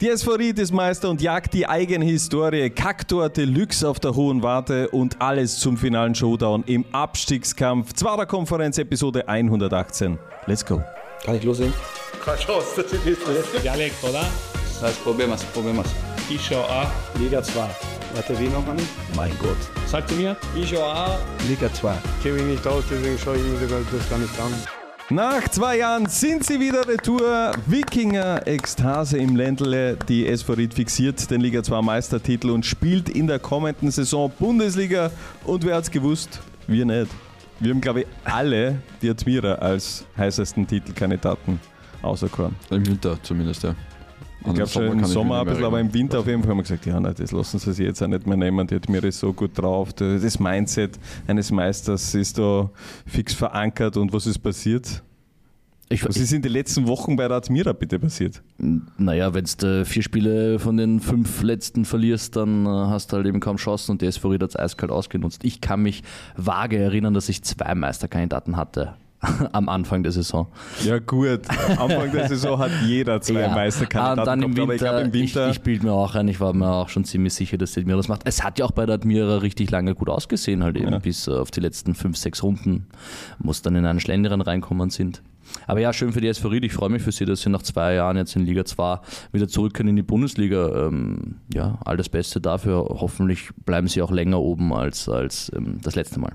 Die SV Ried ist Meister und jagt die eigene Historie. Kaktor Deluxe auf der Hohen Warte und alles zum finalen Showdown im Abstiegskampf. Zweiter Konferenz, Episode 118. Let's go. Kann ich loslegen? Keine Chance, das ist nicht. Dialekt, oder? Das heißt, probieren wir's. Ich schau auch. Liga 2. Warte, wie noch einmal? Mein Gott. Sagt ihr mir? Ich schau auch. Liga 2. Kenne mich nicht aus, deswegen schaue ich mir das gar nicht an. Nach 2 Jahren sind sie wieder retour. Wikinger Ekstase im Ländle. Die SV Ried fixiert den Liga 2 Meistertitel und spielt in der kommenden Saison Bundesliga. Und wer hat's gewusst? Wir nicht. Wir haben, glaube ich, alle die Admira als heißesten Titelkandidaten auserkoren. Im Winter zumindest, ja. Ich glaube schon im Sommer ein bisschen, aber im Winter auf jeden Fall haben wir gesagt, ja, nein, das lassen sie sich jetzt auch nicht mehr nehmen. Die Admira ist so gut drauf. Das Mindset eines Meisters ist da fix verankert. Und was ist passiert? Was ist in den letzten Wochen bei der Admira bitte passiert? Naja, wenn du 4 Spiele von den 5 letzten verlierst, dann hast du halt eben kaum Chancen und die SV Ried hat es eiskalt ausgenutzt. Ich kann mich vage erinnern, dass ich 2 Meisterkandidaten hatte am Anfang der Saison. Ja gut, am Anfang der Saison hat jeder 2 Meisterkandidaten. Und dann gehabt, aber ich glaube im Winter... Ich bilde mir auch ein, ich war mir auch schon ziemlich sicher, dass die Admira das macht. Es hat ja auch bei der Admira richtig lange gut ausgesehen, halt eben bis auf die letzten 5-6 Runden, wo es dann in einen Schlenderen reinkommen sind. Aber ja, schön für die SV Ried. Ich freue mich für sie, dass sie nach 2 Jahren jetzt in Liga 2 wieder zurück können in die Bundesliga. Ja, all das Beste dafür. Hoffentlich bleiben sie auch länger oben als das letzte Mal.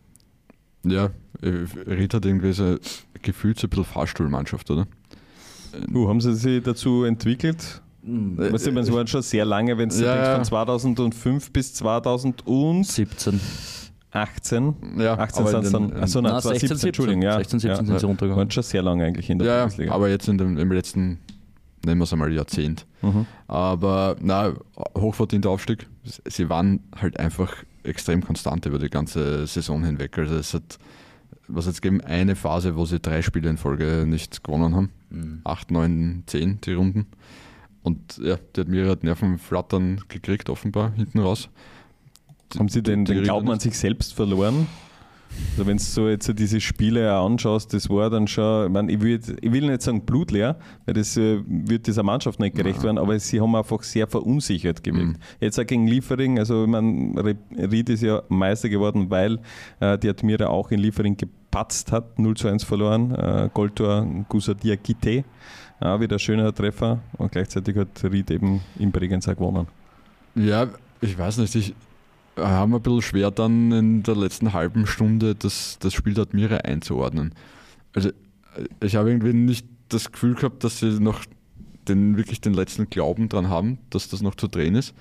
Ja, Ried hat irgendwie so gefühlt so ein bisschen Fahrstuhlmannschaft, oder? Haben sie sich dazu entwickelt? Weißt du, es waren schon sehr lange, wenn du denkst, von 2005 bis 2017. 18? Ja, 18 sind es dann. Achso, nein, 16, 17, Entschuldigung. Ja. 16, 17 sind sie runtergegangen. Waren schon sehr lange eigentlich in der Bundesliga. Aber jetzt im letzten, nennen wir es einmal, Jahrzehnt. Aber hochverdienter Aufstieg. Sie waren halt einfach extrem konstant über die ganze Saison hinweg. Also es hat, was jetzt gegeben, eine Phase, wo sie 3 Spiele in Folge nicht gewonnen haben. 8, 9, 10 die Runden. Und ja, die Admira hat Nervenflattern gekriegt, offenbar, hinten raus. Haben Sie den Glauben an sich selbst verloren? Also wenn du so jetzt diese Spiele auch anschaust, das war dann schon, ich meine, ich will nicht sagen blutleer, weil das wird dieser Mannschaft nicht gerecht werden, aber sie haben einfach sehr verunsichert gewirkt. Jetzt auch gegen Liefering, also ich meine, Ried ist ja Meister geworden, weil die Admira auch in Liefering gepatzt hat, 0-1 verloren, Goldtor Gusadia Gite, wieder ein schöner Treffer und gleichzeitig hat Ried eben in Bregenz auch gewonnen. Ja, ich weiß nicht, haben ein bisschen schwer dann in der letzten halben Stunde das Spiel der Admira einzuordnen. Also ich habe irgendwie nicht das Gefühl gehabt, dass sie noch wirklich den letzten Glauben dran haben, dass das noch zu drehen ist.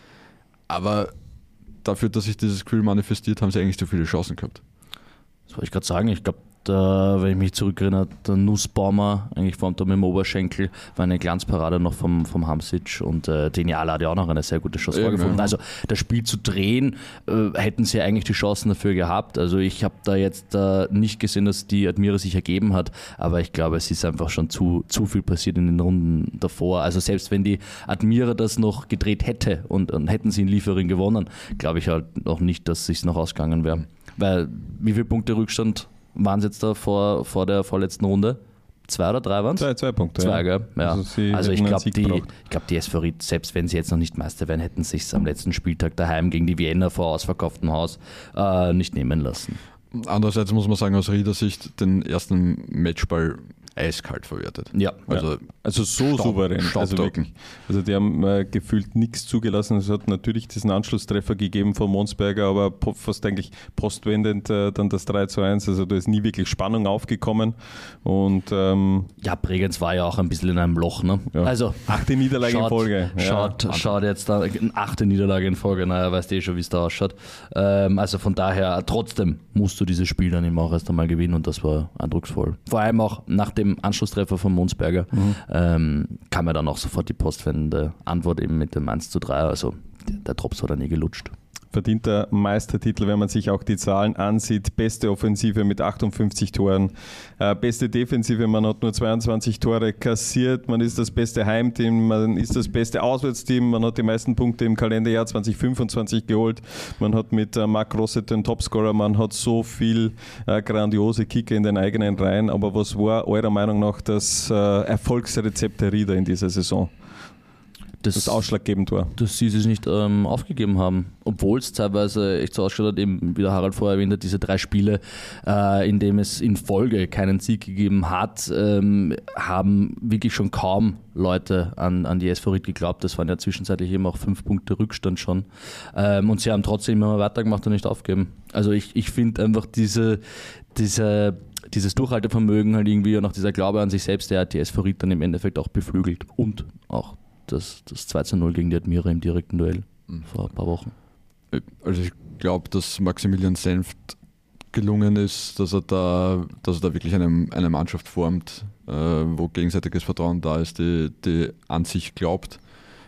Aber dafür, dass sich dieses Gefühl manifestiert, haben sie eigentlich zu viele Chancen gehabt. Das wollte ich gerade sagen. Ich glaube, wenn ich mich zurückerinnere, der Nussbaumer, eigentlich vor allem mit dem Oberschenkel, war eine Glanzparade noch vom Hamsic und Deniala hat ja auch noch eine sehr gute Chance vorgefunden. Also das Spiel zu drehen, hätten sie eigentlich die Chancen dafür gehabt. Also ich habe da jetzt nicht gesehen, dass die Admira sich ergeben hat, aber ich glaube, es ist einfach schon zu viel passiert in den Runden davor. Also selbst wenn die Admira das noch gedreht hätte und hätten sie in Liefering gewonnen, glaube ich halt noch nicht, dass es sich noch ausgegangen wäre. Weil wie viele Punkte Rückstand waren es jetzt da vor der vorletzten Runde? 2 oder 3 waren es? 2 Punkte. 2, gell? Ja. Also ich glaube, die SV Ried, selbst wenn sie jetzt noch nicht Meister wären, hätten sie es am letzten Spieltag daheim gegen die Wiener vor ausverkauftem Haus nicht nehmen lassen. Andererseits muss man sagen, aus Rieder Sicht den ersten Matchball eiskalt verwertet. Ja. Also so souverän. Also wirklich. Also die haben gefühlt nichts zugelassen. Es hat natürlich diesen Anschlusstreffer gegeben von Monsberger, aber fast eigentlich postwendend dann das 3-1. Also da ist nie wirklich Spannung aufgekommen. Und Bregenz war ja auch ein bisschen in einem Loch. Ne? Ja. Also 8. Niederlage in Folge. Schaut jetzt da, 8. Niederlage in Folge. Naja, weißt du schon, wie es da ausschaut. Also von daher, trotzdem musst du dieses Spiel dann immer auch erst einmal gewinnen und das war eindrucksvoll. Vor allem auch nach dem Anschlusstreffer von Monsberger kam ja dann auch sofort die postwendende Antwort eben mit dem 1-3. Also der Drops hat er nie gelutscht. Verdienter Meistertitel, wenn man sich auch die Zahlen ansieht. Beste Offensive mit 58 Toren, beste Defensive, man hat nur 22 Tore kassiert, man ist das beste Heimteam, man ist das beste Auswärtsteam, man hat die meisten Punkte im Kalenderjahr 2025 geholt, man hat mit Marc Rosset den Topscorer, man hat so viel grandiose Kicker in den eigenen Reihen, aber was war eurer Meinung nach das Erfolgsrezept der Rieder in dieser Saison? das ausschlaggebend war. Dass sie es nicht aufgegeben haben, obwohl es teilweise echt so ausgeschaut hat, eben wie der Harald vorher erwähnt hat, diese 3 Spiele, in dem es in Folge keinen Sieg gegeben hat, haben wirklich schon kaum Leute an die SV Ried geglaubt. Das waren ja zwischenzeitlich eben auch 5 Punkte Rückstand schon. Und sie haben trotzdem immer weitergemacht und nicht aufgegeben. Also ich finde einfach dieses Durchhaltevermögen halt irgendwie und auch dieser Glaube an sich selbst, der hat die SV Ried dann im Endeffekt auch beflügelt und auch das 2:0 gegen die Admira im direkten Duell vor ein paar Wochen. Also ich glaube, dass Maximilian Senft gelungen ist, dass er da wirklich eine Mannschaft formt, wo gegenseitiges Vertrauen da ist, die an sich glaubt.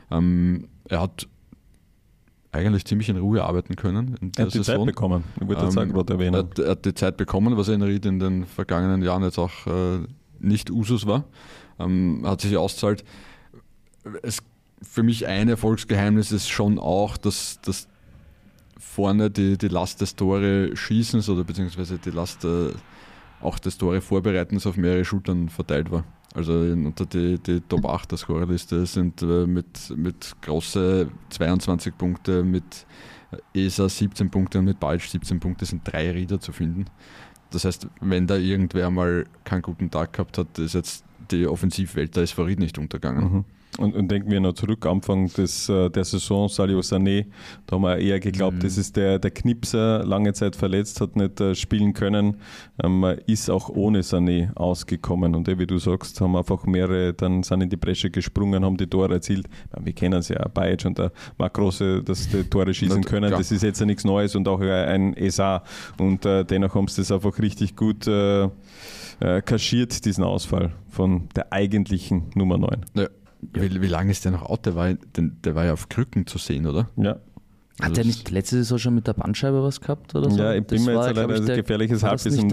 Er hat eigentlich ziemlich in Ruhe arbeiten können in der Saison. Zeit bekommen, ich wollte das sagen, gerade erwähnen. Er hat die Zeit bekommen, was in Ried in den vergangenen Jahren jetzt auch nicht Usus war. Hat sich auszahlt. Für mich ein Erfolgsgeheimnis ist schon auch, dass vorne die Last des Tore Schießens oder beziehungsweise die Last auch des Tore Vorbereitens auf mehrere Schultern verteilt war. Also unter die Top 8 der Scorerliste sind mit Grosse 22 Punkte, mit ESA 17 Punkte und mit Balch 17 Punkte sind 3 Rieder zu finden. Das heißt, wenn da irgendwer mal keinen guten Tag gehabt hat, ist jetzt die Offensivwelt der SV Ried nicht untergegangen. Mhm. Und denken wir noch zurück, Anfang der Saison, Sadio Sané, da haben wir eher geglaubt, das ist der Knipser, lange Zeit verletzt, hat nicht spielen können, ist auch ohne Sané ausgekommen. Und wie du sagst, haben einfach mehrere, dann sind in die Bresche gesprungen, haben die Tore erzielt. Wir kennen es ja, Bajic und der Marc Grosse, dass die Tore schießen können, klar. Das ist jetzt ja nichts Neues und auch ein ESA. Und dennoch haben sie das einfach richtig gut kaschiert, diesen Ausfall von der eigentlichen Nummer 9. Ja. Wie lange ist der noch out? Der war ja auf Krücken zu sehen, oder? Ja. Hat der nicht letzte Saison schon mit der Bandscheibe was gehabt oder so? Ja, ich bin mir jetzt leider ein gefährliches Halbwissen.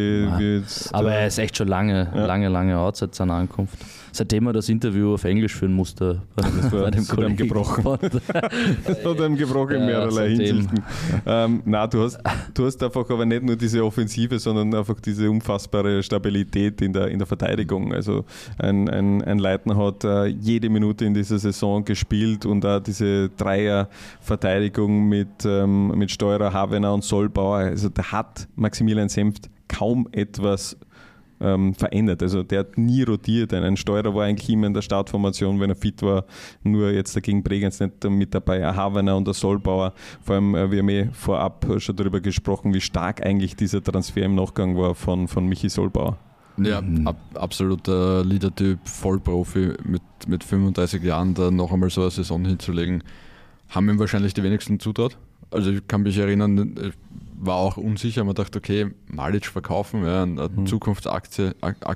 Aber er ist echt schon lange out seit seiner Ankunft. Seitdem er das Interview auf Englisch führen musste. Bei dem Kollegen gebrochen. Das hat ihm gebrochen in mehrerlei Hinsichten. Nein, du hast einfach aber nicht nur diese Offensive, sondern einfach diese unfassbare Stabilität in der Verteidigung. Also ein Leitner hat jede Minute in dieser Saison gespielt und auch diese Dreier-Verteidigung mit Steurer, Havener und Solbauer. Also da hat Maximilian Senft kaum etwas verändert. Also der hat nie rotiert. Ein Steurer war eigentlich immer in der Startformation, wenn er fit war. Nur jetzt dagegen Bregenz nicht mit dabei. Ein Havener und ein Solbauer. Vor allem, wir haben vorab schon darüber gesprochen, wie stark eigentlich dieser Transfer im Nachgang war von Michi Solbauer. Ja, absoluter Leader-Typ, Vollprofi mit 35 Jahren da noch einmal so eine Saison hinzulegen, haben ihm wahrscheinlich die wenigsten zutraut. Also ich kann mich erinnern, war auch unsicher, man dachte, okay, Malic verkaufen, ja, eine Zukunftsaktie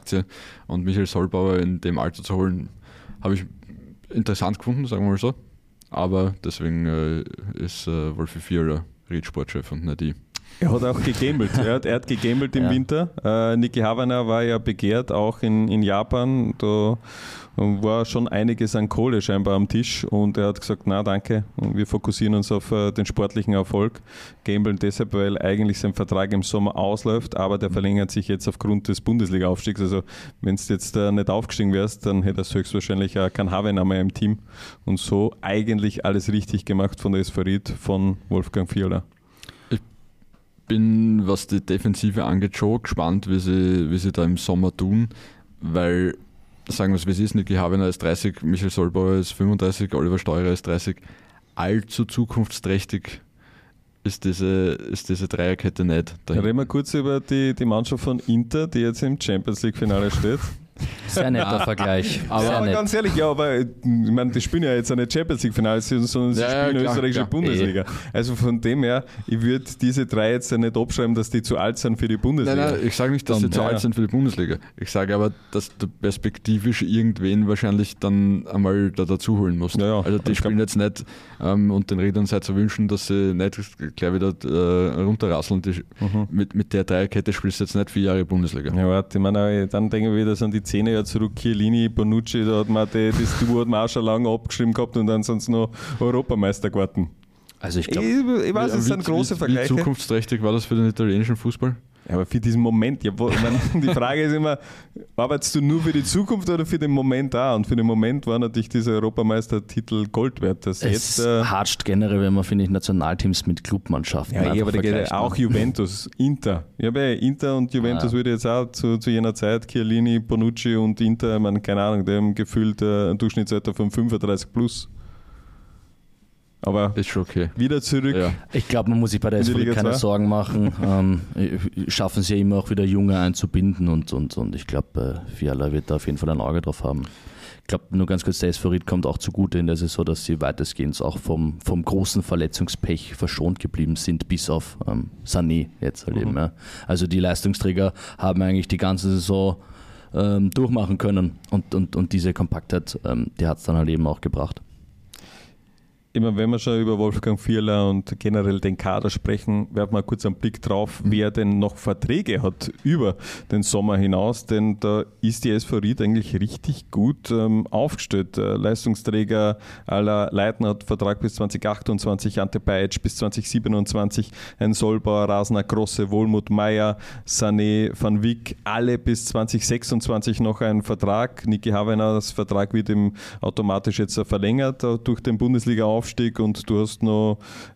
und Michael Solbauer in dem Alter zu holen, habe ich interessant gefunden, sagen wir mal so. Aber deswegen ist Wolfi Vierer Ried-Sportchef und nicht ich. Er hat auch gegambelt. Er hat gegambelt im Winter. Niki Havener war ja begehrt, auch in Japan. Da war schon einiges an Kohle scheinbar am Tisch und er hat gesagt, na danke, wir fokussieren uns auf den sportlichen Erfolg. Gambeln deshalb, weil eigentlich sein Vertrag im Sommer ausläuft, aber der verlängert sich jetzt aufgrund des Bundesliga-Aufstiegs. Also wenn du jetzt nicht aufgestiegen wärst, dann hätte er höchstwahrscheinlich auch keinen Havener mehr im Team. Und so eigentlich alles richtig gemacht von der SV Ried, von Wolfgang Vierler. Bin, was die Defensive angeht, schon gespannt, wie sie da im Sommer tun, weil, sagen wir es wie es ist, Niki Havener ist 30, Michael Solbauer ist 35, Oliver Steurer ist 30. Allzu zukunftsträchtig ist diese Dreierkette nicht. Reden wir kurz über die Mannschaft von Inter, die jetzt im Champions-League-Finale steht. Sehr netter Vergleich. Aber ganz ehrlich, aber ich meine, die spielen ja jetzt eine Champions-League-Finale, sondern sie spielen österreichische Bundesliga. Also von dem her, ich würde diese 3 jetzt ja nicht abschreiben, dass die zu alt sind für die Bundesliga. Nein, ich sage nicht, dass sie zu alt sind für die Bundesliga. Ich sage aber, dass du perspektivisch irgendwen wahrscheinlich dann einmal dazu holen musst. Ja, also die spielen jetzt nicht und den Rädern sei zu wünschen, dass sie nicht gleich wieder runterrasseln. Mit der Dreierkette spielst du jetzt nicht 4 Jahre Bundesliga. Ja, warte, ich meine, dann denken wir wieder so an die 10 Jahre zurück, Chiellini, Bonucci, da hat man das Duo hat man auch schon lange abgeschrieben gehabt und dann sind sie noch Europameister geworden. Also ich glaube, ich weiß, es sind große Vergleiche. Wie zukunftsträchtig war das für den italienischen Fußball? Ja, aber für diesen Moment, ja, die Frage ist immer, arbeitest du nur für die Zukunft oder für den Moment auch? Und für den Moment war natürlich dieser Europameistertitel Gold wert. Es hatscht generell, wenn man, finde ich, Nationalteams mit Clubmannschaften aber da geht ja auch Juventus, Inter. Ja, bei Inter und Juventus würde jetzt auch zu jener Zeit, Chiellini, Bonucci und Inter, ich meine, keine Ahnung, die haben gefühlt ein Durchschnittsalter von 35 plus. Aber ist schon okay. Wieder zurück. Ja. Ich glaube, man muss sich bei der SV keine Sorgen machen. Schaffen sie ja immer auch wieder Junge einzubinden und ich glaube, Fiala wird da auf jeden Fall ein Auge drauf haben. Ich glaube, nur ganz kurz, der SV Ried kommt auch zugute in der Saison, dass sie weitestgehend auch vom großen Verletzungspech verschont geblieben sind, bis auf Sané jetzt halt eben. Ja. Also die Leistungsträger haben eigentlich die ganze Saison durchmachen können und diese Kompaktheit, die hat es dann halt eben auch gebracht. Immer wenn wir schon über Wolfgang Fiala und generell den Kader sprechen, werfen wir kurz einen Blick drauf, wer denn noch Verträge hat über den Sommer hinaus, denn da ist die SV Ried eigentlich richtig gut aufgestellt. Leistungsträger à la Leitner hat Vertrag bis 2028, Ante Bajic bis 2027, ein Solbauer, Rasner, Grosse, Wohlmuth, Meyer, Sané, Van Wick, alle bis 2026 noch einen Vertrag. Niki Haveners Vertrag wird ihm automatisch jetzt verlängert durch den Bundesliga-Aufstieg und du hast noch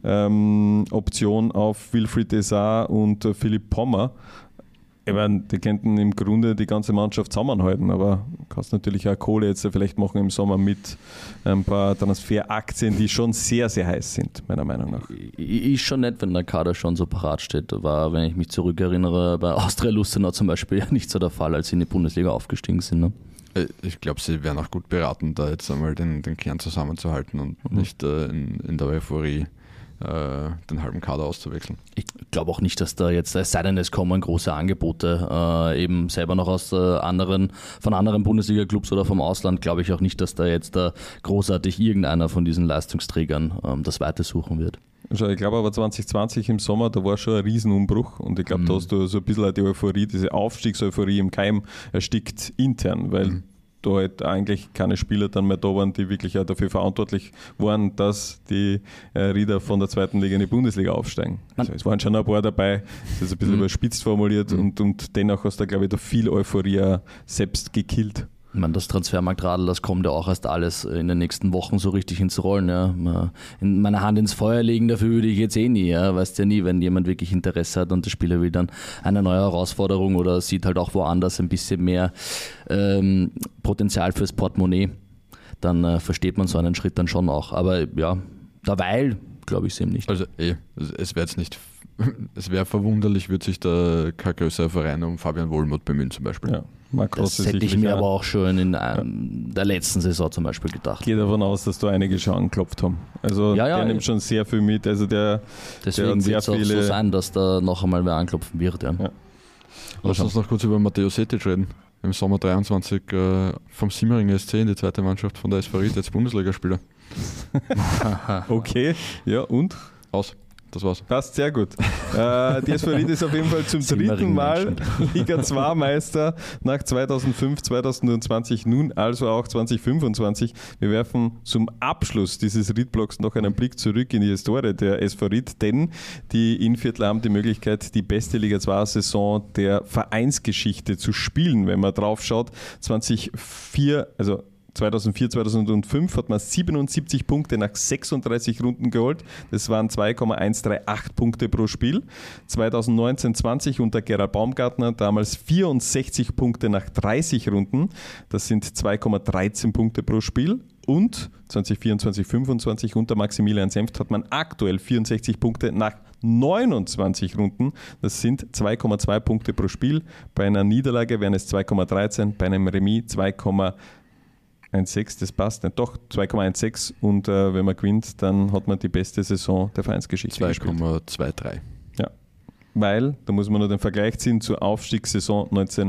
Option auf Wilfried Desar und Philipp Pommer. Ich meine, die könnten im Grunde die ganze Mannschaft zusammenhalten, aber du kannst natürlich auch Kohle jetzt vielleicht machen im Sommer mit ein paar Transferaktien, die schon sehr, sehr heiß sind, meiner Meinung nach. Ist schon nett, wenn der Kader schon so parat steht. War, wenn ich mich zurückerinnere, bei Austria Lustenau zum Beispiel ja nicht so der Fall, als sie in die Bundesliga aufgestiegen sind. Ne? Ich glaube, sie wären auch gut beraten, da jetzt einmal den Kern zusammenzuhalten und nicht in der Euphorie den halben Kader auszuwechseln. Ich glaube auch nicht, dass da jetzt, es sei denn, es kommen große Angebote, eben selber noch von anderen Bundesliga-Clubs oder vom Ausland, glaube ich auch nicht, dass da jetzt großartig irgendeiner von diesen Leistungsträgern das weitersuchen wird. Ich glaube aber 2020 im Sommer, da war schon ein Riesenumbruch und ich glaube, da hast du so ein bisschen die Euphorie, diese Aufstiegseuphorie im Keim erstickt intern, weil da halt eigentlich keine Spieler dann mehr da waren, die wirklich auch dafür verantwortlich waren, dass die Rieder von der zweiten Liga in die Bundesliga aufsteigen. Also es waren schon ein paar dabei, das ist ein bisschen überspitzt formuliert und dennoch hast du, glaube ich, da viel Euphorie auch selbst gekillt. Ich meine, das Transfermarktradl, das kommt ja auch erst alles in den nächsten Wochen so richtig ins Rollen. Ja. In meine Hand ins Feuer legen, dafür würde ich jetzt nie. Ja. Weißt ja nie, wenn jemand wirklich Interesse hat und der Spieler will dann eine neue Herausforderung oder sieht halt auch woanders ein bisschen mehr Potenzial fürs Portemonnaie, dann versteht man so einen Schritt dann schon auch. Aber ja, derweil glaube ich es eben nicht. Also es wäre jetzt nicht, es wäre verwunderlich, würde sich der kein größerer Verein um Fabian Wohlmuth bemühen zum Beispiel. Ja. Das hätte ich mir aber auch schon in der letzten Saison zum Beispiel gedacht. Ich gehe davon aus, dass da einige schon angeklopft haben. Also der nimmt schon sehr viel mit. Also deswegen wird es auch so sein, dass da noch einmal wer anklopfen wird. Ja. Lass uns noch kurz über Matteo Setic reden. Im Sommer 23 vom Simmering SC in die zweite Mannschaft von der SV Ried, jetzt Bundesligaspieler. Okay, ja und? Aus. Das war's. Passt sehr gut. Die SV Ried ist auf jeden Fall zum dritten Mal Liga 2 Meister nach 2005, 2020, nun also auch 2025. Wir werfen zum Abschluss dieses Ried-Blocks noch einen Blick zurück in die Historie der SV Ried, denn die Innviertler haben die Möglichkeit, die beste Liga 2 Saison der Vereinsgeschichte zu spielen. Wenn man drauf schaut, 2004, 2005 hat man 77 Punkte nach 36 Runden geholt. Das waren 2,138 Punkte pro Spiel. 2019-20 unter Gerald Baumgartner damals 64 Punkte nach 30 Runden. Das sind 2,13 Punkte pro Spiel. Und 2024-25 unter Maximilian Senft hat man aktuell 64 Punkte nach 29 Runden. Das sind 2,2 Punkte pro Spiel. Bei einer Niederlage wären es 2,13, bei einem Remis 2,16, das passt nicht. Doch, 2,16 und wenn man gewinnt, dann hat man die beste Saison der Vereinsgeschichte. 2,23. Ja, weil, da muss man nur den Vergleich ziehen zur Aufstiegssaison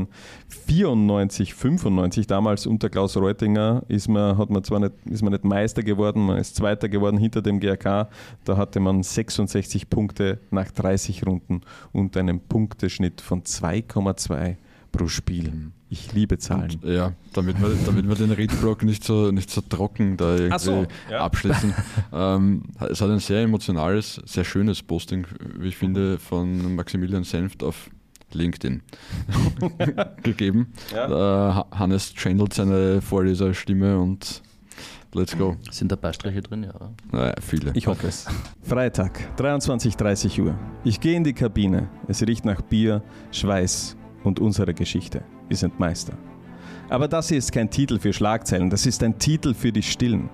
1994-95. Damals unter Klaus Reutinger ist man nicht Meister geworden, man ist Zweiter geworden hinter dem GRK. Da hatte man 66 Punkte nach 30 Runden und einen Punkteschnitt von 2,2 pro Spiel. Ich liebe Zahlen. Und, ja, damit wir den Ried-Block nicht so trocken da irgendwie abschließen. Es hat ein sehr emotionales, sehr schönes Posting, wie ich finde, von Maximilian Senft auf LinkedIn gegeben. Ja. Hannes channelt seine Vorleserstimme und let's go. Sind da Beistriche drin? Ja. Naja, viele. Ich hoffe es. Freitag, 23:30 Uhr. Ich gehe in die Kabine. Es riecht nach Bier, Schweiß und unserer Geschichte. Wir sind Meister. Aber das hier ist kein Titel für Schlagzeilen, das ist ein Titel für die Stillen.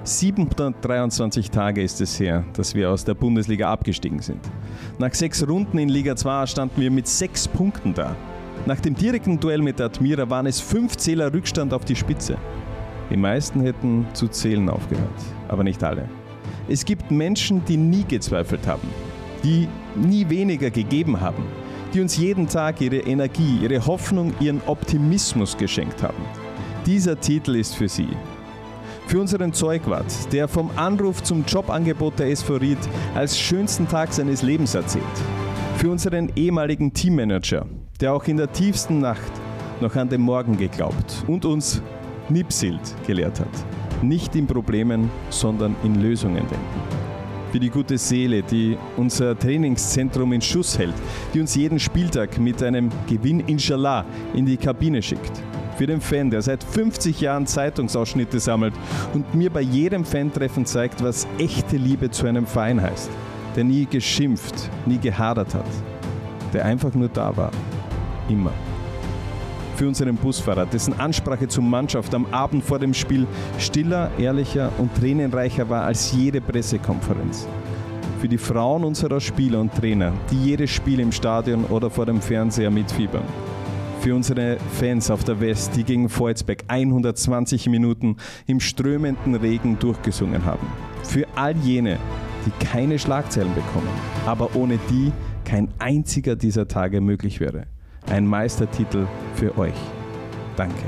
723 Tage ist es her, dass wir aus der Bundesliga abgestiegen sind. Nach 6 Runden in Liga 2 standen wir mit 6 Punkten da. Nach dem direkten Duell mit der Admira waren es 5 Zähler Rückstand auf die Spitze. Die meisten hätten zu zählen aufgehört, aber nicht alle. Es gibt Menschen, die nie gezweifelt haben, die nie weniger gegeben haben, die uns jeden Tag ihre Energie, ihre Hoffnung, ihren Optimismus geschenkt haben. Dieser Titel ist für sie. Für unseren Zeugwart, der vom Anruf zum Jobangebot der SV Ried als schönsten Tag seines Lebens erzählt. Für unseren ehemaligen Teammanager, der auch in der tiefsten Nacht noch an den Morgen geglaubt und uns Nipsild gelehrt hat. Nicht in Problemen, sondern in Lösungen denken. Für die gute Seele, die unser Trainingszentrum in Schuss hält, die uns jeden Spieltag mit einem Gewinn Inshallah in die Kabine schickt. Für den Fan, der seit 50 Jahren Zeitungsausschnitte sammelt und mir bei jedem Fantreffen zeigt, was echte Liebe zu einem Verein heißt. Der nie geschimpft, nie gehadert hat. Der einfach nur da war. Immer. Für unseren Busfahrer, dessen Ansprache zur Mannschaft am Abend vor dem Spiel stiller, ehrlicher und tränenreicher war als jede Pressekonferenz. Für die Frauen unserer Spieler und Trainer, die jedes Spiel im Stadion oder vor dem Fernseher mitfiebern. Für unsere Fans auf der West, die gegen Volzberg 120 Minuten im strömenden Regen durchgesungen haben. Für all jene, die keine Schlagzeilen bekommen, aber ohne die kein einziger dieser Tage möglich wäre. Ein Meistertitel für euch. Danke.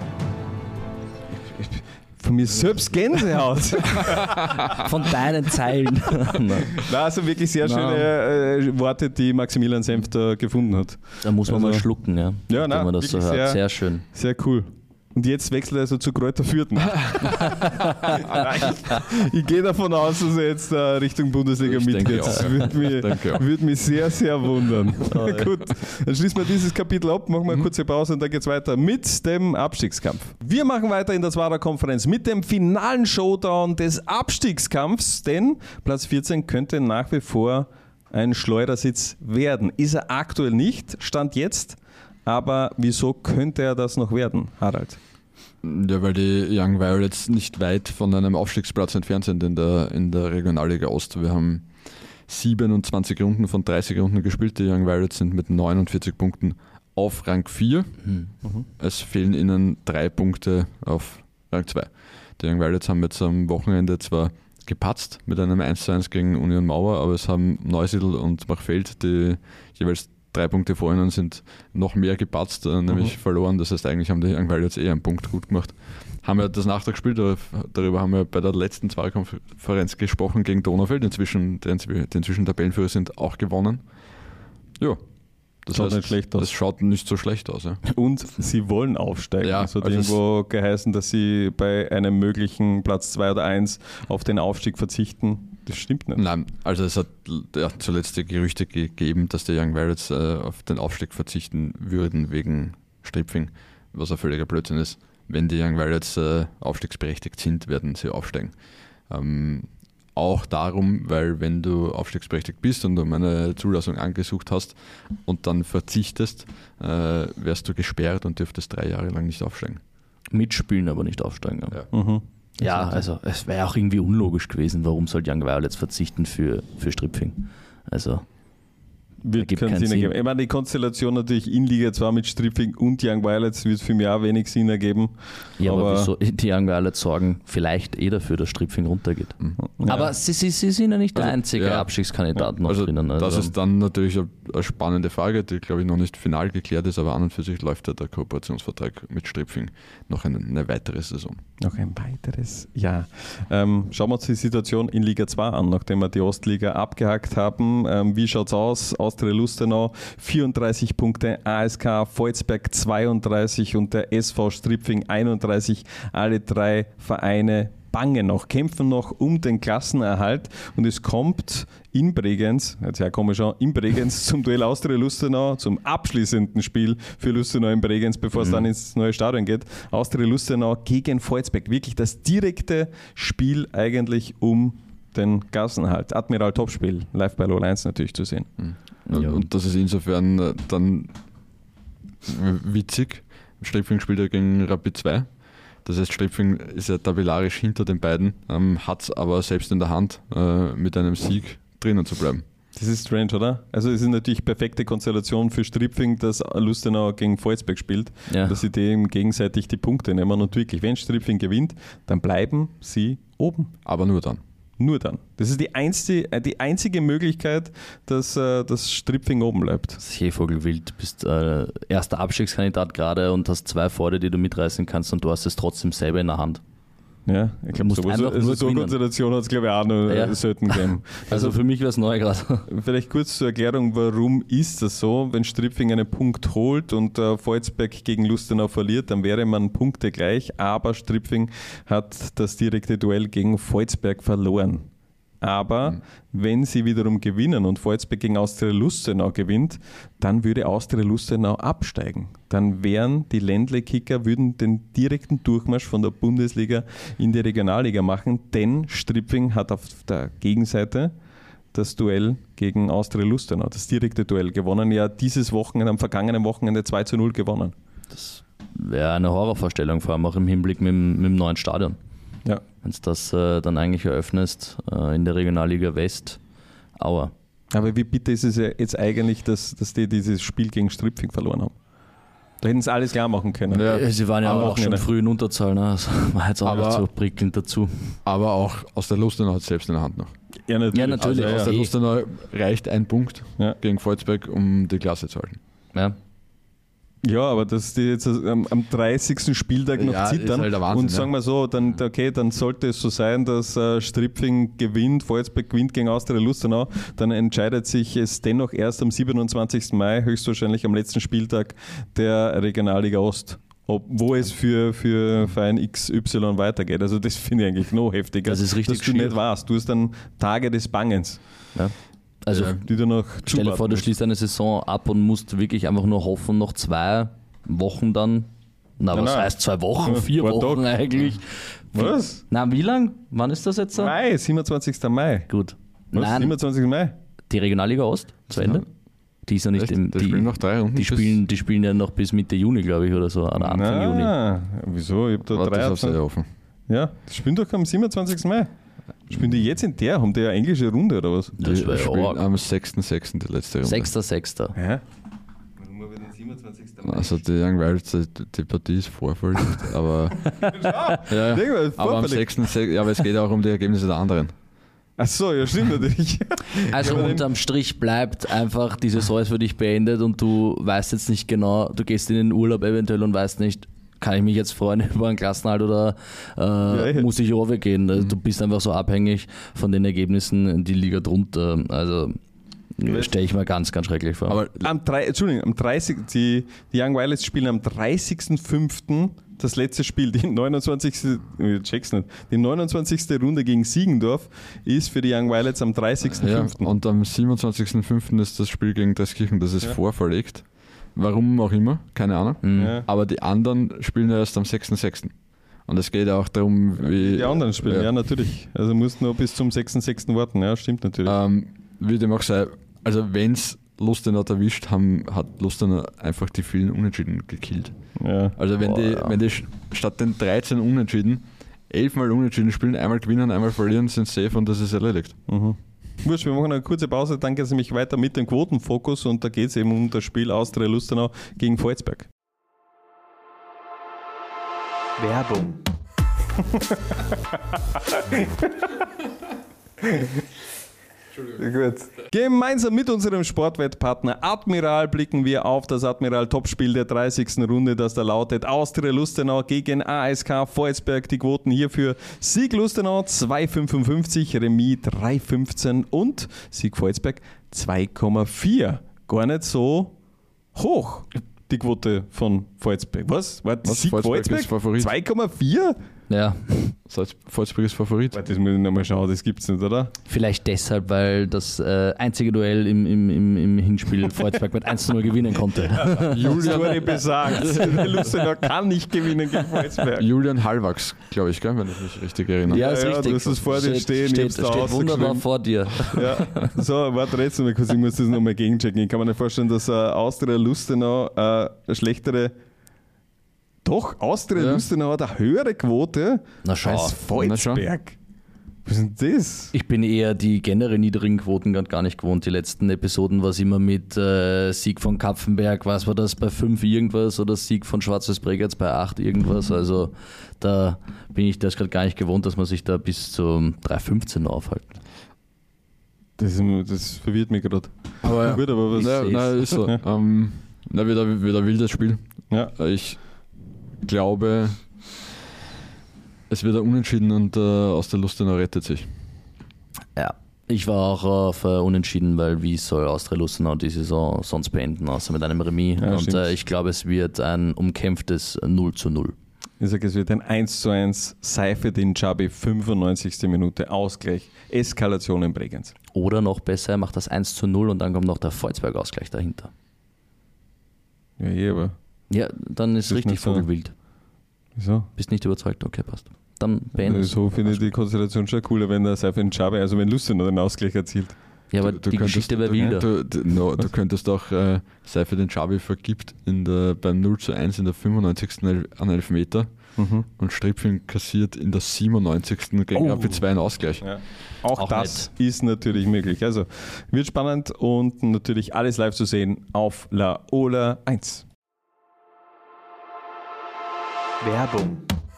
Von mir selbst Gänsehaut. Von deinen Zeilen. Na, also wirklich sehr schöne Worte, die Maximilian Senf da gefunden hat. Da muss man mal schlucken, ja. Ja, wenn man das so hört. Sehr schön. Sehr cool. Und jetzt wechselt er also zu Kräuter Fürth. Ich gehe davon aus, dass er jetzt Richtung Bundesliga mitgeht. Das würde mich sehr, sehr wundern. Gut, dann schließen wir dieses Kapitel ab, machen wir eine kurze Pause und dann geht es weiter mit dem Abstiegskampf. Wir machen weiter in der Zwarer-Konferenz mit dem finalen Showdown des Abstiegskampfs, denn Platz 14 könnte nach wie vor ein Schleudersitz werden. Ist er aktuell nicht, Stand jetzt. Aber wieso könnte er das noch werden, Harald? Ja, weil die Young Violets nicht weit von einem Aufstiegsplatz entfernt sind in der Regionalliga Ost. Wir haben 27 Runden von 30 Runden gespielt. Die Young Violets sind mit 49 Punkten auf Rang 4. Es fehlen ihnen 3 Punkte auf Rang 2. Die Young Violets haben jetzt am Wochenende zwar gepatzt mit einem 1:1 gegen Union Mauer, aber es haben Neusiedl und Machfeld, die jeweils 3 Punkte vor ihnen, sind noch mehr gepatzt, nämlich verloren. Das heißt, eigentlich haben die Young Violets einen Punkt gut gemacht. Haben wir das Nachtragsspiel, darüber haben wir bei der letzten Zweierkonferenz gesprochen gegen Donaufeld, die inzwischen Tabellenführer sind, auch gewonnen. Ja, das heißt, nicht schlecht aus. Das schaut nicht so schlecht aus. Ja. Und sie wollen aufsteigen. Ja, es hat irgendwo geheißen, dass sie bei einem möglichen Platz 2 oder 1 auf den Aufstieg verzichten. Das stimmt nicht. Nein, also es hat zuletzt die Gerüchte gegeben, dass die Young Violets auf den Aufstieg verzichten würden wegen Stripfing, was ein völliger Blödsinn ist. Wenn die Young Violets aufstiegsberechtigt sind, werden sie aufsteigen. Auch darum, weil wenn du aufstiegsberechtigt bist und um eine Zulassung angesucht hast und dann verzichtest, wärst du gesperrt und dürftest 3 Jahre lang nicht aufsteigen. Mitspielen, aber nicht aufsteigen. Ja. Ja, also es wäre auch irgendwie unlogisch gewesen, warum soll Young Violets verzichten für Stripfing. Also wird keinen Sinn ergeben. Ich meine, die Konstellation natürlich in Liga 2 mit Stripfing und Young Violets wird für mich auch wenig Sinn ergeben. Ja, aber wieso? Die Young Violets sorgen vielleicht dass für das Stripfing runtergeht. Ja. Aber sie sind ja nicht der einzige Abstiegskandidat noch drinnen. Also das ist dann natürlich eine spannende Frage, die glaube ich noch nicht final geklärt ist, aber an und für sich läuft ja der Kooperationsvertrag mit Stripfing noch eine weitere Saison. Noch ein weiteres Jahr. Schauen wir uns die Situation in Liga 2 an, nachdem wir die Ostliga abgehakt haben. Wie schaut es aus? Austria Lustenau 34 Punkte, ASK Volzberg 32 und der SV Stripfing 31. Alle 3 Vereine bangen noch, kämpfen noch um den Klassenerhalt und es kommt in Bregenz, jetzt ja komisch an, in Bregenz zum Duell Austria-Lustenau, zum abschließenden Spiel für Lustenau in Bregenz, bevor es dann ins neue Stadion geht. Austria-Lustenau gegen Volzberg, wirklich das direkte Spiel eigentlich um den Klassenerhalt. Admiral Topspiel, live bei LOL1 natürlich zu sehen. Ja. Und das ist insofern dann witzig. Stripfing spielt ja gegen Rapid 2. Das heißt, Stripfing ist ja tabellarisch hinter den beiden, hat es aber selbst in der Hand, mit einem Sieg drinnen zu bleiben. Das ist strange, oder? Also es ist natürlich perfekte Konstellation für Stripfing, dass Lustenau gegen Volzberg spielt, dass sie dem gegenseitig die Punkte nehmen. Und wirklich, wenn Stripfing gewinnt, dann bleiben sie oben. Aber nur dann. Nur dann. Das ist die einzige Möglichkeit, dass das Stripfing oben bleibt. Seevogelwild, du bist erster Abstiegskandidat gerade und hast 2 vor dir, die du mitreißen kannst und du hast es trotzdem selber in der Hand. Ja, ich glaube, so eine Konstellation hat es, glaube ich, auch noch selten gegeben. Also für mich wäre es neu gerade. Vielleicht kurz zur Erklärung, warum ist das so? Wenn Stripfing einen Punkt holt und Volzberg gegen Lustenau verliert, dann wäre man Punkte gleich, aber Stripfing hat das direkte Duell gegen Volzberg verloren. Aber wenn sie wiederum gewinnen und Volzberg gegen Austria Lustenau gewinnt, dann würde Austria Lustenau absteigen. Dann wären die Ländle-Kicker, würden den direkten Durchmarsch von der Bundesliga in die Regionalliga machen, denn Stripfing hat auf der Gegenseite das Duell gegen Austria Lustenau, das direkte Duell gewonnen. Ja, dieses Wochenende, am vergangenen Wochenende 2-0 gewonnen. Das wäre eine Horrorvorstellung, vor allem auch im Hinblick mit dem neuen Stadion. Ja. Wenn du das dann eigentlich eröffnest in der Regionalliga West, aua. Aber wie bitter ist es ja jetzt eigentlich, dass die dieses Spiel gegen Stripfing verloren haben? Da hätten sie alles klar machen können. Ja. Sie waren ja auch schon früh in Unterzahl, ne? Das war jetzt auch nicht so prickelnd dazu. Aber auch aus der Lustenau hat es selbst in der Hand noch. Ja, natürlich. Also aus der Lustenau reicht ein Punkt gegen Volzberg, um die Klasse zu halten. Ja. Ja, aber dass die jetzt am 30. Spieltag noch zittern halt der Wahnsinn, und sagen wir so, dann sollte es so sein, dass Stripfing gewinnt, Volzberg gewinnt gegen Austria Lustenau, dann entscheidet sich es dennoch erst am 27. Mai, höchstwahrscheinlich am letzten Spieltag der Regionalliga Ost. Wo es für Verein XY weitergeht. Also das finde ich eigentlich noch heftiger. Das ist richtig dass du nicht weißt. Du hast dann Tage des Bangens. Ja. Also die du noch stell dir vor, du schließt eine Saison ab und musst wirklich einfach nur hoffen, noch 2 Wochen dann. Was heißt 2 Wochen? 4 Wochen eigentlich. Was? Wie lang? Wann ist das jetzt? Mai, 27. Mai. Gut. Was? Nein, 27. Mai? Die Regionalliga Ost zu Ende? Die ist ja nicht die spielen noch 3 Runden. Die spielen ja noch bis Mitte Juni, glaube ich, oder so. Oder Anfang Juni. Wieso? Ich habe da 3 offen. Ja, die spielen doch am 27. Mai. Spielen die jetzt in der? Haben die eine englische Runde oder was? Die spielen am 6.6. die letzte Runde. 6.6. Ja. Also die Young Wilds, die Partie ist vorverlegt, aber aber am 6.6. Ja, aber es geht auch um die Ergebnisse der anderen. Ach so, ja stimmt natürlich. Also unterm Strich bleibt einfach, die Saison ist für dich beendet und du weißt jetzt nicht genau, du gehst in den Urlaub eventuell und weißt nicht, kann ich mich jetzt freuen über einen Klassenerhalt oder muss ich runtergehen? Also du bist einfach so abhängig von den Ergebnissen in die Liga drunter. Also stelle ich mir ganz, ganz schrecklich vor. Aber am 30. Die Young Violets spielen am 30.05. das letzte Spiel, die 29. Runde gegen Siegendorf ist für die Young Violets am 30.05. Ja, und am 27.05. ist das Spiel gegen Dreiskirchen, das ist vorverlegt. Warum auch immer, keine Ahnung. Ja. Aber die anderen spielen ja erst am 6.6. Und es geht auch darum, wie... Die anderen spielen, ja natürlich. Also musst nur bis zum 6.6. warten, ja, stimmt natürlich. Wie dem auch sei, also wenn es Lustenau erwischt, hat Lustenau einfach die vielen Unentschieden gekillt. Ja. Also wenn die statt den 13 Unentschieden 11 Mal Unentschieden spielen, einmal gewinnen, einmal verlieren, sind safe und das ist erledigt. Mhm. Wurscht, wir machen eine kurze Pause, dann geht es nämlich weiter mit dem Quotenfokus und da geht es eben um das Spiel Austria Lustenau gegen Volzberg. Werbung. Gut. Gemeinsam mit unserem Sportwettpartner Admiral blicken wir auf das Admiral-Topspiel der 30. Runde, das da lautet Austria Lustenau gegen ASK Volzberg. Die Quoten hierfür: Sieg Lustenau 2,55, Remis 3,15 und Sieg Volzberg 2,4. Gar nicht so hoch, die Quote von Volzberg. Was? Sieg Volzberg 2,4? Ja, Salzburg ist Favorit. Das muss ich nochmal schauen, das gibt's nicht, oder? vielleicht deshalb, weil das einzige Duell im Hinspiel Volzberg mit 1:0 gewinnen konnte. Julian besagt, der Lustenau kann nicht gewinnen gegen Volzberg. Julian Hallwachs, glaube ich, gell, wenn ich mich richtig erinnere. Ja, ist Ja, richtig. du hast es vor dir stehen, ich hab's steht da wunderbar ausgeschrieben. vor dir. Ja. So, warte jetzt mal kurz, ich muss das nochmal gegenchecken. Ich kann mir nicht vorstellen, dass Austria Lustenau eine schlechtere. Doch, Austria Lustenau hat eine höhere Quote Na schau. als Volzberg. Was ist denn das? Ich bin eher die generell niedrigen Quoten gar nicht gewohnt. Die letzten Episoden war es immer mit Sieg von Kapfenberg, was war das, bei 5 irgendwas oder Sieg von Schwarzes Bregenz bei 8 irgendwas. Also da bin ich das gerade gar nicht gewohnt, dass man sich da bis zum 3,15 aufhält. Das verwirrt mich gerade. Aber ja. Gut, aber was? Nein, ist so. Wieder wildes Spiel. Ja. Ich glaube, es wird ein Unentschieden und aus der Lustenau rettet sich. Ja, ich war auch auf Unentschieden, weil wie soll Austria Lustenau die Saison sonst beenden, außer mit einem Remis. Ja, und stimmt. ich glaube, es wird ein umkämpftes 0:0. Ich sage, es wird ein 1:1 Seifedin Chabi, 95. Minute, Ausgleich, Eskalation in Bregenz. Oder noch besser, er macht das 1:0 und dann kommt noch der Volzberg-Ausgleich dahinter. Ja, aber Ja, dann ist Das ist richtig nicht so. Vogelwild. wieso? Bist nicht überzeugt? Okay, passt. Dann beenden. So finde ich die Konstellation schon cooler, wenn der Seifedin Chabi, also wenn Lustenau den Ausgleich erzielt. Ja, aber die Geschichte wäre wilder. Du könntest auch Seifedin Chabi vergibt beim 0:1 in der 95. an Elfmeter und Stripfing kassiert in der 97. gegen AP2 einen Ausgleich. Ja. Auch Auch das ist natürlich möglich. Also wird spannend und natürlich alles live zu sehen auf La Ola 1. Werbung.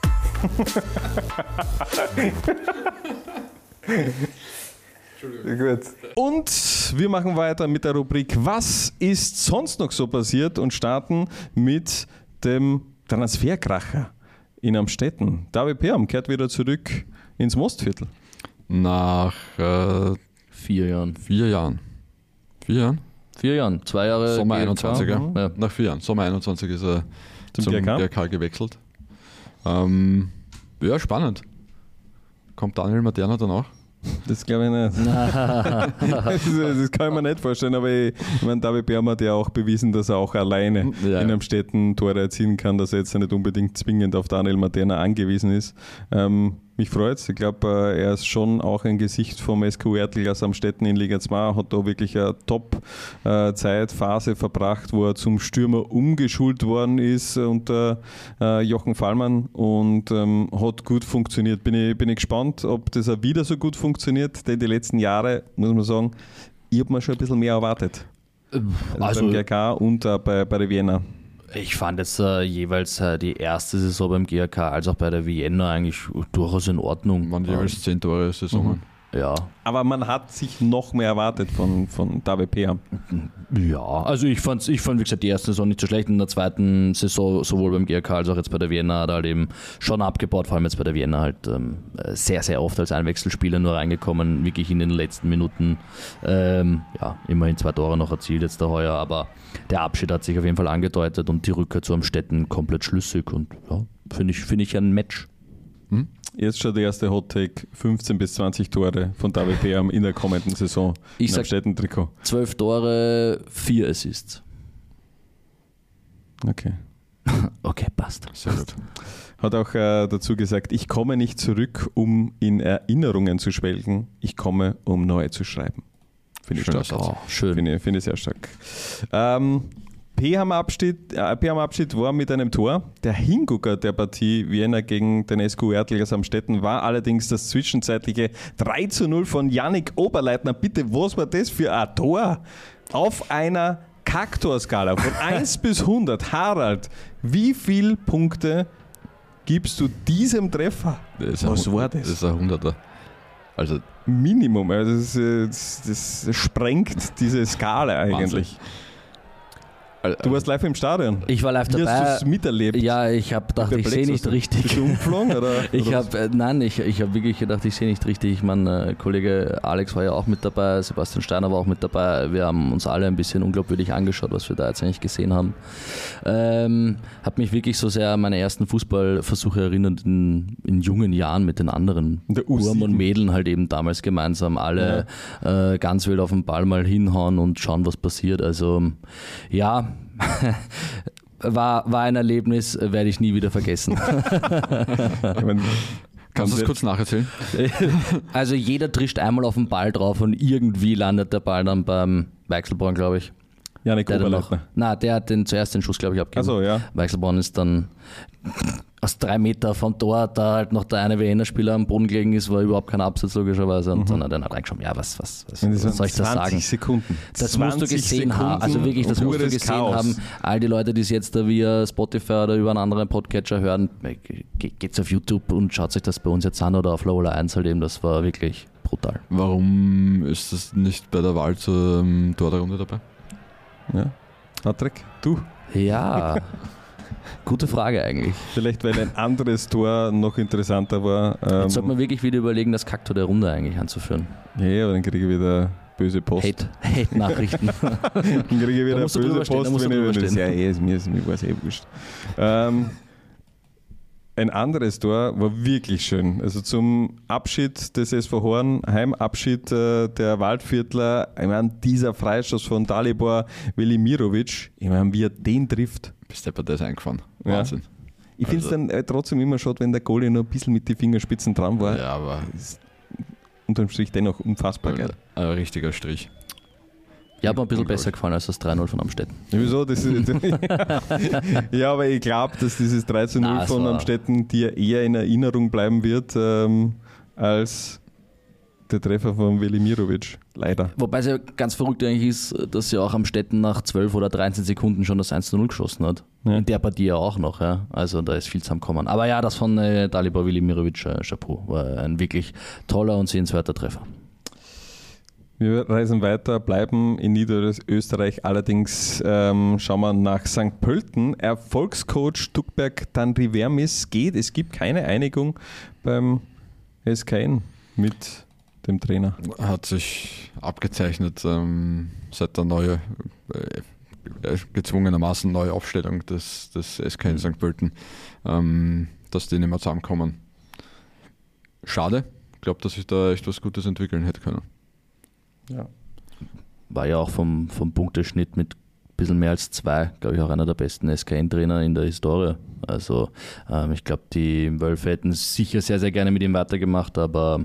Gut. Und wir machen weiter mit der Rubrik Was ist sonst noch so passiert und starten mit dem Transferkracher in Amstetten. David Perm kehrt wieder zurück ins Mostviertel. Nach 4 Jahren. 4 Jahren. 4 Jahren? 4 Jahren. 2 Jahre. Sommer GRK. 21, ja. Ja. Nach 4 Jahren. Sommer 21 ist er Zum zum GRK? GRK gewechselt. Ja, spannend. Kommt Daniel Materna dann auch? Das glaube ich nicht. Das kann ich mir nicht vorstellen, aber ich meine, David Perm hat ja auch bewiesen, dass er auch alleine Ja. in Amstetten Tore erzielen kann, dass er jetzt nicht unbedingt zwingend auf Daniel Materna angewiesen ist. Mich freut es. Ich glaube, er ist schon auch ein Gesicht vom SK Oertel aus Amstetten in Liga 2, hat da wirklich eine Top-Zeitphase verbracht, wo er zum Stürmer umgeschult worden ist unter Jochen Fallmann und hat gut funktioniert. Bin ich gespannt, ob das auch wieder so gut funktioniert, denn die letzten Jahre, muss man sagen, ich habe mir schon ein bisschen mehr erwartet. Also beim GRK und bei der Vienna. Ich fand jetzt jeweils die erste Saison beim GRK als auch bei der Vienna eigentlich durchaus in Ordnung. Waren jeweils 10 Tore Saisonen. Ja. Aber man hat sich noch mehr erwartet von David Perm. Ja, also ich fand, wie gesagt, die erste Saison nicht so schlecht. In der zweiten Saison, sowohl beim GRK als auch jetzt bei der Vienna, hat er halt eben schon abgebaut, vor allem jetzt bei der Vienna halt sehr, sehr oft als Einwechselspieler nur reingekommen, wirklich in den letzten Minuten. Immerhin 2 Tore noch erzielt jetzt da heuer, aber der Abschied hat sich auf jeden Fall angedeutet und die Rückkehr zu Amstetten komplett schlüssig und ja, finde ich ein Match. Jetzt schon der erste Hot-Take, 15 bis 20 Tore von David Perm in der kommenden Saison Ich im sag- Amstetten-Trikot. 12 Tore, 4 Assists. Okay. Okay, passt. Sehr gut. Hat auch dazu gesagt, ich komme nicht zurück, um in Erinnerungen zu schwelgen, ich komme, um neu zu schreiben. Finde ich Schöner stark. Satz. Oh, schön. Finde ich sehr stark. Abschied war mit einem Tor. Der Hingucker der Partie Vienna gegen den SK Oertel aus Amstetten war allerdings das zwischenzeitliche 3:0 von Yannick Oberleitner. Bitte, was war das für ein Tor? Auf einer Kaktor-Skala von 1 bis 100. Harald, wie viele Punkte gibst du diesem Treffer? Was war das? Das ist ein 100er. Also Minimum. Also das sprengt diese Skala eigentlich. Du warst live im Stadion. Ich war live Wie dabei. hast du es miterlebt? Ja, ich habe gedacht, ich sehe nicht richtig. Bist du umgeflogen? Oder? Ich habe wirklich gedacht, ich sehe nicht richtig. Ich meine, Kollege Alex war ja auch mit dabei, Sebastian Steiner war auch mit dabei. Wir haben uns alle ein bisschen unglaubwürdig angeschaut, was wir da jetzt eigentlich gesehen haben. Habe mich wirklich so sehr an meine ersten Fußballversuche erinnert in jungen Jahren mit den anderen Burm und Mädeln halt eben damals gemeinsam alle ganz wild auf den Ball mal hinhauen und schauen, was passiert. Also ja, war ein Erlebnis, werde ich nie wieder vergessen. Kannst du das kurz nacherzählen? Also jeder trischt einmal auf den Ball drauf und irgendwie landet der Ball dann beim Weichselborn, glaube ich. Janik Oberleitner. Der hat zuerst den Schuss, glaube ich, abgegeben. Also ja. Weichselborn ist dann aus 3 Meter vom Tor, da halt noch der eine Wiener-Spieler am Boden gelegen ist, war überhaupt kein Absatz logischerweise. Und dann hat er reingeschoben, ja, was soll ich das sagen? 20 Sekunden. Das musst du gesehen haben. Also wirklich, das musst du gesehen haben. All die Leute, die es jetzt da via Spotify oder über einen anderen Podcatcher hören, geht's auf YouTube und schaut sich das bei uns jetzt an oder auf Lola 1 halt eben. Das war wirklich brutal. Warum ist das nicht bei der Wahl zur Tor der Runde dabei? Ja. Patrick, du? Ja, gute Frage eigentlich. Vielleicht, weil ein anderes Tor noch interessanter war. Jetzt sollte man wirklich wieder überlegen, das Kaktor der Runde eigentlich anzuführen. Ja, aber dann kriege ich wieder böse Post. Hate-Nachrichten. Dann kriege ich wieder böse Post, wenn ich das. Ja, mir war es wurscht. Ein anderes Tor war wirklich schön. Also zum Abschied des SV Horn, Heimabschied der Waldviertler, ich meine, dieser Freistoß von Dalibor Velimirovic, ich meine, wie er den trifft. Bis der ist eingefahren. Wahnsinn. Ja. Ich finde es dann trotzdem immer schade, wenn der Goalie noch ein bisschen mit den Fingerspitzen dran war. Ja, aber ist unterm Strich dennoch unfassbar geil. Ein richtiger Strich. Ja, hat mir ein bisschen besser gefallen als das 3-0 von Amstetten. Wieso? Ja, aber ich glaube, dass dieses 3-0 von Amstetten dir eher in Erinnerung bleiben wird, als der Treffer von Velimirovic. Leider. Wobei es ja ganz verrückt eigentlich ist, dass ja auch Amstetten nach 12 oder 13 Sekunden schon das 1-0 geschossen hat. Ja. In der Partie ja auch noch. Ja. Also da ist viel zusammengekommen. Aber ja, das von Dalibor Velimirovic, Chapeau, war ein wirklich toller und sehenswerter Treffer. Wir reisen weiter, bleiben in Niederösterreich, allerdings schauen wir nach St. Pölten. Erfolgscoach Duckberg Tanrivermis geht. Es gibt keine Einigung beim SKN mit dem Trainer. Hat sich abgezeichnet seit der gezwungenermaßen neue Aufstellung des SKN St. Pölten, dass die nicht mehr zusammenkommen. Schade. Ich glaube, dass sich da echt was Gutes entwickeln hätte können. Ja. War ja auch vom Punkteschnitt mit ein bisschen mehr als 2, glaube ich, auch einer der besten SKN-Trainer in der Historie. Also ich glaube, die Wölfe hätten sicher sehr, sehr gerne mit ihm weitergemacht, aber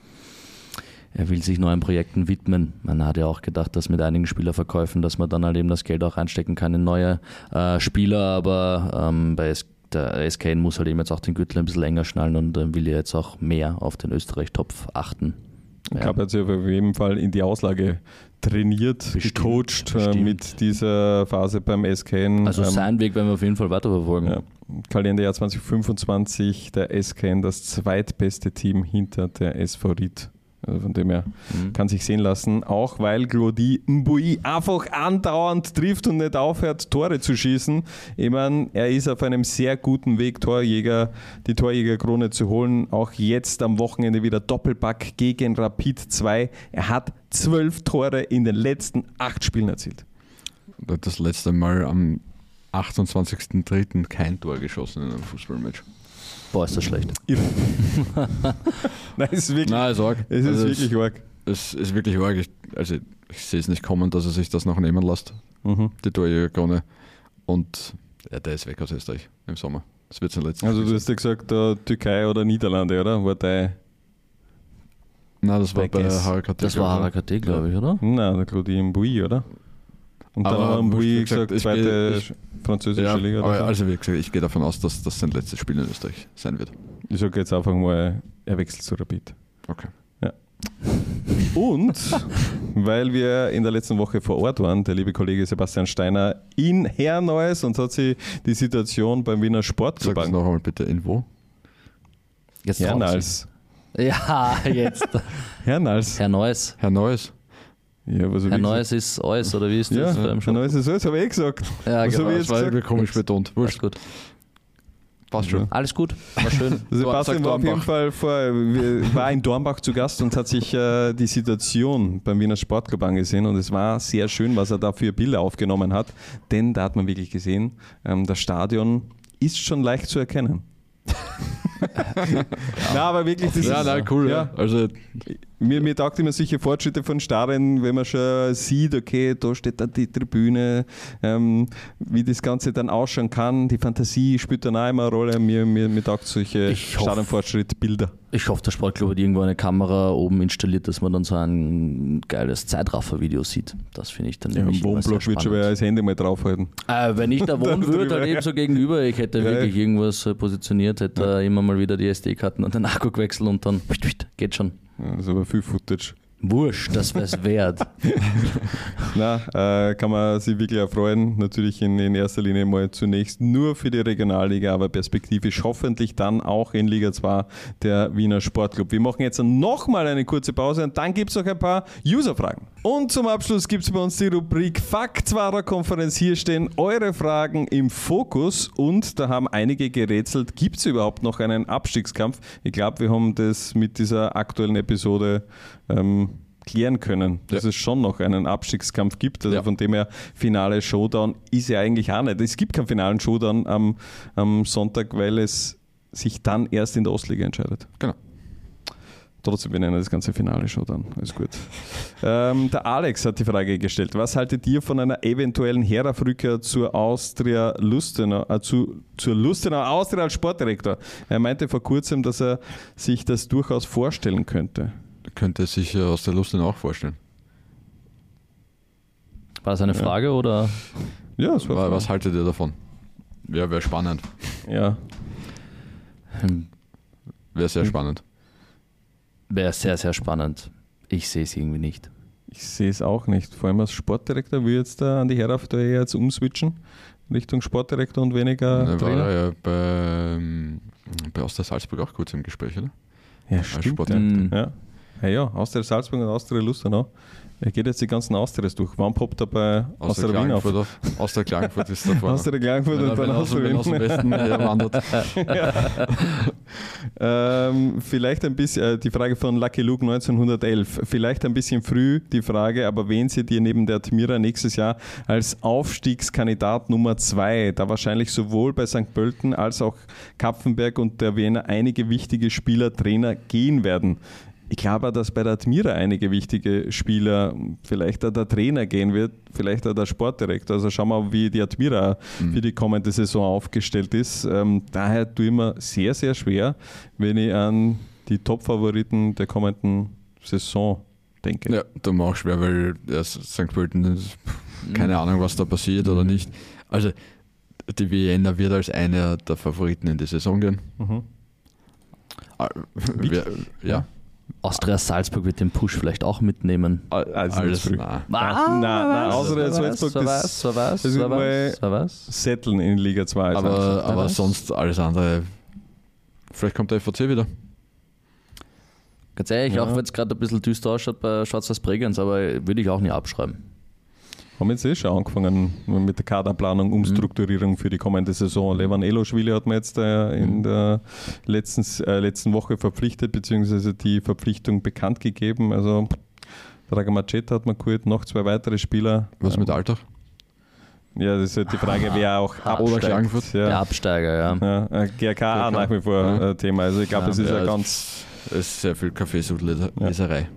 er will sich neuen Projekten widmen. Man hat ja auch gedacht, dass mit einigen Spielerverkäufen, dass man dann halt eben das Geld auch reinstecken kann in neue Spieler, aber bei der SKN muss halt eben jetzt auch den Gürtel ein bisschen länger schnallen und will ja jetzt auch mehr auf den Österreich-Topf achten. Ich habe jetzt auf jeden Fall in die Auslage trainiert, gecoacht mit dieser Phase beim SKN. Also seinen Weg werden wir auf jeden Fall weiterverfolgen. Ja. Kalenderjahr 2025, der SKN das zweitbeste Team hinter der SV Ried. Also von dem her kann sich sehen lassen, auch weil Glody Mbui einfach andauernd trifft und nicht aufhört, Tore zu schießen. Ich meine, er ist auf einem sehr guten Weg, die Torjägerkrone zu holen. Auch jetzt am Wochenende wieder Doppelpack gegen Rapid 2. Er hat 12 Tore in den letzten 8 Spielen erzielt. Das letzte Mal am 28.03. kein Tor geschossen in einem Fußballmatch. Boah, ist das schlecht. Nein, es ist wirklich arg. Es ist wirklich arg. Ich sehe es nicht kommen, dass er sich das noch nehmen lässt, die Torjägerkrone. Und ja, der ist weg aus Österreich im Sommer. Das wird sein letztes. Also du hast ja gesagt, Türkei oder Niederlande, oder? War dein... Nein, das war bei HRKT. Das war HRKT, glaube ich, oder? Nein, der Glody Mbui, oder? Und dann haben Mbui gesagt, zweite französische Liga. Aber also wie gesagt, ich gehe davon aus, dass das sein letztes Spiel in Österreich sein wird. Ich sage jetzt einfach mal, er wechselt zu Rapid. Okay. Ja. Und weil wir in der letzten Woche vor Ort waren, der liebe Kollege Sebastian Steiner in Herneues, und hat sich die Situation beim Wiener Sportclub angeschaut. Sag das noch einmal bitte, in wo? Jetzt Hernals. Ja, jetzt. Hernals. Herneues. Herneues. Ja, was Herr Neues ist alles, oder wie ist das? Herr Neues ist alles, habe ich gesagt. Ja, was genau. habe ich Das jetzt war gesagt? komisch betont. Wurscht. Gut. Passt schon. Alles gut, war schön. Also Dor- Sebastian sagt war auf jeden Dornbach. Fall war in Dornbach zu Gast und hat sich die Situation beim Wiener Sportclub angesehen und es war sehr schön, was er da für Bilder aufgenommen hat, denn da hat man wirklich gesehen, das Stadion ist schon leicht zu erkennen. Na, aber wirklich, das Ja, ist, nein, cool. Ja. Also, mir taugt immer solche Fortschritte von Stadien, wenn man schon sieht, okay, da steht dann die Tribüne, wie das Ganze dann ausschauen kann. Die Fantasie spielt dann auch immer eine Rolle. Mir taugt solche Stadionfortschrittbilder. Ich hoffe, der Sportclub hat irgendwo eine Kamera oben installiert, dass man dann so ein geiles Zeitraffer-Video sieht. Das finde ich dann Ja, nämlich im immer sehr Wohnblock wird schon wer spannend. das Handy mal draufhalten. Wenn ich da wohnen würde, drüber, dann eben so gegenüber, ich hätte Ja. wirklich irgendwas positioniert, hätte immer mal wieder die SD-Karten und den Akku gewechselt und dann geht schon. Ja, das ist aber viel Footage. Wurscht, das wäre es wert. Na, kann man sich wirklich erfreuen. Natürlich in erster Linie mal zunächst nur für die Regionalliga, aber perspektivisch hoffentlich dann auch in Liga 2 der Wiener Sportclub. Wir machen jetzt nochmal eine kurze Pause und dann gibt es noch ein paar User-Fragen. Und zum Abschluss gibt es bei uns die Rubrik Faktswarer Konferenz. Hier stehen eure Fragen im Fokus und da haben einige gerätselt, gibt es überhaupt noch einen Abstiegskampf? Ich glaube, wir haben das mit dieser aktuellen Episode klären können, dass es schon noch einen Abstiegskampf gibt. Also von dem her, finale Showdown ist ja eigentlich auch nicht. Es gibt keinen finalen Showdown am Sonntag, weil es sich dann erst in der Ostliga entscheidet. genau. Trotzdem, wir nennen das ganze finale Showdown. Alles gut. Der Alex hat die Frage gestellt. Was haltet ihr von einer eventuellen Heraufrückkehr zur Austria Lustenau, zur Lustenau Austria als Sportdirektor? Er meinte vor kurzem, dass er sich das durchaus vorstellen könnte. Könnte sich aus der Lust auch vorstellen. War das eine Frage oder? Ja, das war Was haltet ihr davon? Ja, wäre spannend. Ja. Wäre sehr spannend. Wäre sehr, sehr spannend. Ich sehe es irgendwie nicht. Ich sehe es auch nicht. Vor allem als Sportdirektor will jetzt da an die Heraufrückkehr jetzt umswitchen Richtung Sportdirektor und weniger Er war Trainer. ja bei Austria Salzburg auch kurz im Gespräch, oder? Ja, Als stimmt. Sportdirektor. Ja, Austria Salzburg und Austria Lustenau. Er geht jetzt die ganzen Austrias durch. Wann poppt er bei Austria Wien auf? Austria Klagenfurt ist da vorne. Austria Klagenfurt und dann Austria aus dem Wien. Westen herwandert. Vielleicht ein bisschen, die Frage von Lucky Luke 1911. Vielleicht ein bisschen früh die Frage, aber wen seht ihr neben der Admira nächstes Jahr als Aufstiegskandidat Nummer 2? Da wahrscheinlich sowohl bei St. Pölten als auch Kapfenberg und der Wiener einige wichtige Spieler, Trainer gehen werden. Ich glaube, dass bei der Admira einige wichtige Spieler, vielleicht auch der Trainer gehen wird, vielleicht auch der Sportdirektor. Also schauen wir mal, wie die Admira für die kommende Saison aufgestellt ist. Daher tue ich mir sehr, sehr schwer, wenn ich an die Top-Favoriten der kommenden Saison denke. Ja, da mache ich schwer, weil St. Pölten, keine Ahnung, was da passiert oder nicht. Also, die Vienna wird als einer der Favoriten in die Saison gehen. Ja. Austria Salzburg wird den Push vielleicht auch mitnehmen. Also Alles, früh. nein. Nein, Austria Salzburg, das wird mal setteln in Liga 2. Aber sonst alles andere. Vielleicht kommt der FAC wieder. Ganz ehrlich, Ja. auch wenn es gerade ein bisschen düster ausschaut bei Schwarz-Weiß Bregenz, aber würde ich auch nie abschreiben. Haben jetzt schon angefangen mit der Kaderplanung, Umstrukturierung für die kommende Saison. Levan Eloschwili hat man jetzt in der letzten Woche verpflichtet, beziehungsweise die Verpflichtung bekannt gegeben. Also Dragan Maceta hat man geholt, noch 2 weitere Spieler. Was mit Altach? Ja, das ist halt die Frage, wer auch absteigt. Oder Klagenfurt. Der Ja. Absteiger, ja. Ja, GRK auch nach wie vor Ja. Thema. Also ich glaube, Ja. es ist Ja, ja ganz... Es ist sehr viel Kaffeesudleserei.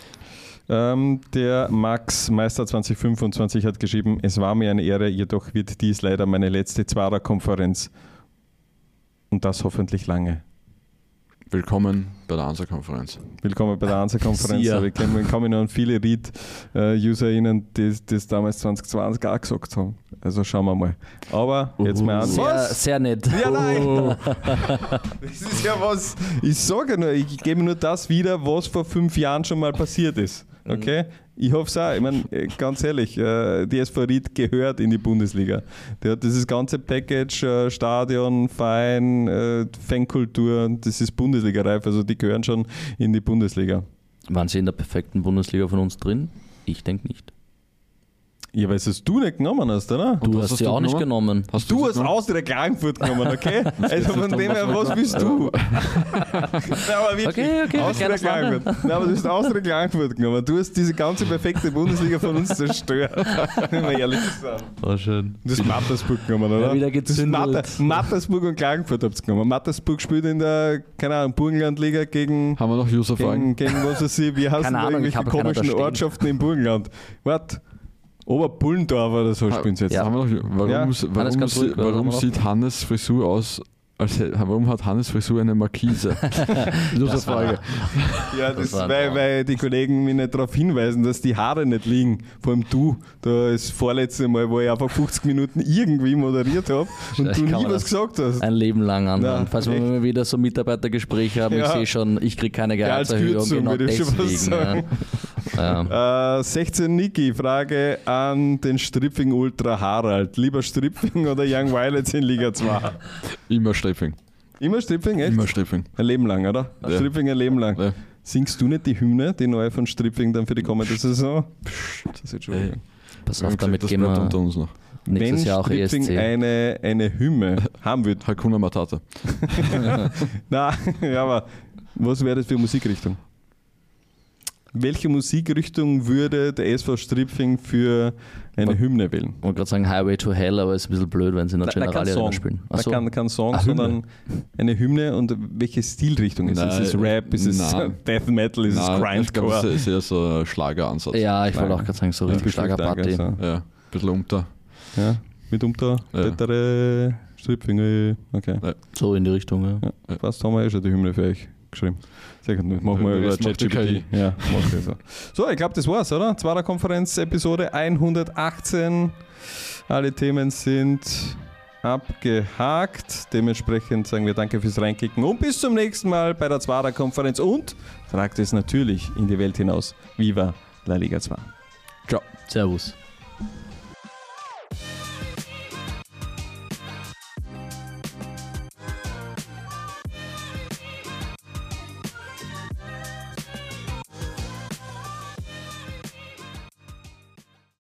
Der Max Meister 2025 hat geschrieben, es war mir eine Ehre, jedoch wird dies leider meine letzte Zwarer-Konferenz. Und das hoffentlich lange. Willkommen bei der ANSA-Konferenz. Willkommen bei der ANSA-Konferenz. Sia. Wir kommen noch an viele Read-User erinnern, die das damals 2020 auch gesagt haben. Also schauen wir mal. Aber jetzt mal an. Sehr, sehr nett. Ja, nein! Das ist ja was. Ich sage nur, ich gebe nur das wieder, was vor 5 Jahren schon mal passiert ist. Okay? Ich hoffe es auch. Ich meine, ganz ehrlich, die SV Ried gehört in die Bundesliga. Der hat dieses ganze Package, Stadion, Verein, Fankultur, das ist Bundesliga-reif. Also die gehören schon in die Bundesliga. Waren sie in der perfekten Bundesliga von uns drin? Ich denke nicht. Ja, weil es du nicht genommen hast, oder? Du was hast sie auch nicht genommen. Du hast Austria Klagenfurt genommen, okay? Also von dem her, was bist du? Nein, aber wirklich, Okay, Austria Klagenfurt. Nein, aber du hast Austria Klagenfurt genommen. Du hast diese ganze perfekte Bundesliga von uns zerstört. Wenn wir ehrlich sein. War schön. Du hast Mattersburg genommen, oder? Ja, wieder Du hast gezündelt. Mattersburg und Klagenfurt habt ihr genommen. Mattersburg spielt in der, keine Ahnung, Burgenlandliga gegen Haben wir noch User-Fragen? gegen was weiß ich, wie heißen Keine da Ahnung, ich irgendwelche habe keiner da komischen stehen. Ortschaften im Burgenland? Warte. Oberpullendorf oder so spielen sie jetzt. Ja. Haben wir noch, warum Ja. Hannes, ganz ruhig, was haben wir warum noch? sieht Hannes Frisur aus, warum hat Hannes Frisur eine Markise? User-Frage. Ja, das war ein weil, Traum. weil die Kollegen mich nicht darauf hinweisen, dass die Haare nicht liegen. Vor allem du, das vorletzte Mal, wo ich einfach 50 Minuten irgendwie moderiert habe und Ich du kann nie mir was das gesagt hast. Ein Leben lang anhören. Na, Falls wir echt. mal wieder so Mitarbeitergespräche haben, Ja. ich sehe schon, ich kriege keine als Gehaltserhöhung, Kürzung, genau würde ich schon was deswegen. sagen. Ja. 16 Niki, Frage an den Stripping Ultra Harald. Lieber Stripping oder Young Violets in Liga 2? Immer Stripping. Immer Stripping, echt? Immer Stripping. Ein Leben lang, oder? Ja. Stripping ein Leben lang. Ja. Singst du nicht die Hymne, die neue von Stripping dann für die kommende Saison? Das ist jetzt schon Ey. wieder. Pass Wir auf, haben damit gesagt, das gehen bleibt wir unter uns noch. nächstes Wenn Jahr auch Stripping ESC. eine Hymne haben würde. Hakuna Matata. Na, ja, aber was wäre das für Musikrichtung? Welche Musikrichtung würde der SV Stripping für eine Hymne wählen? Ich wollte gerade sagen Highway to Hell, aber es ist ein bisschen blöd, wenn sie in der Nein, kein Generali Song. Arena spielen. Ach so. Kein Song, Ah, Hymne. sondern eine Hymne. Und welche Stilrichtung ist es? Nein, Ist es Rap? Ist es nein. Death Metal? Ist es Ich glaube, Grindcore? es ist eher so ein Schlageransatz. Ja, ich wollte Nein. auch gerade sagen, so Ja, richtig Gefühl Schlagerparty. Schlager, so. Ja, ein bisschen unter. Ja, mitunter Ja. Tettere, Stripping, okay. So in die Richtung, ja. Ja, fast haben wir schon die Hymne für euch geschrieben. Sehr gut, machen wir Ja, über das macht die ChatGPT. KI. Ja, macht die so. So, ich glaube, das war's, oder? Zweiter Konferenz, Episode 118. Alle Themen sind abgehakt. Dementsprechend sagen wir danke fürs Reinkicken und bis zum nächsten Mal bei der Zweiter Konferenz und tragt es natürlich in die Welt hinaus. Viva la Liga 2. Ciao. Servus.